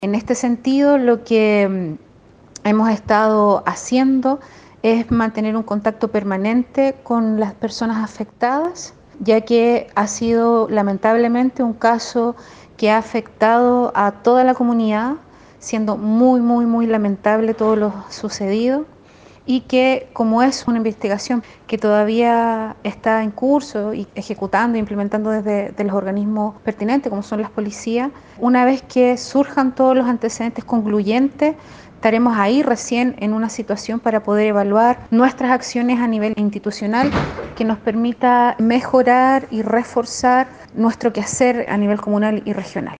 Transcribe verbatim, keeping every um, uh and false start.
En este sentido, lo que mm, hemos estado haciendo es mantener un contacto permanente con las personas afectadas, ya que ha sido lamentablemente un caso que ha afectado a toda la comunidad, siendo muy, muy, muy lamentable todo lo sucedido y que como es una investigación que todavía está en curso y ejecutando e implementando desde de los organismos pertinentes como son las policías, una vez que surjan todos los antecedentes concluyentes, estaremos ahí recién en una situación para poder evaluar nuestras acciones a nivel institucional que nos permita mejorar y reforzar nuestro quehacer a nivel comunal y regional.